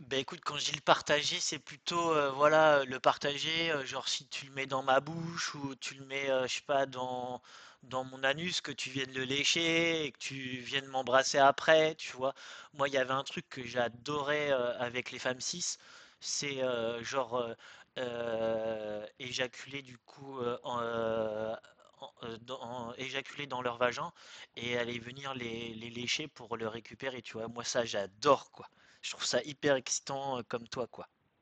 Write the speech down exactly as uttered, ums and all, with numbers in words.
Ben écoute, quand je dis le partager, c'est plutôt, euh, voilà, le partager, euh, genre si tu le mets dans ma bouche ou tu le mets, euh, je sais pas, dans, dans mon anus, que tu viennes le lécher et que tu viennes m'embrasser après, tu vois. Moi, il y avait un truc que j'adorais euh, avec les femmes cis, c'est euh, genre euh, euh, éjaculer du coup, euh, en, euh, en- euh, dans, en- éjaculer dans leur vagin et aller venir les, les lécher pour le récupérer, tu vois. Moi, ça, j'adore, quoi. Je trouve ça hyper excitant euh, comme toi, quoi.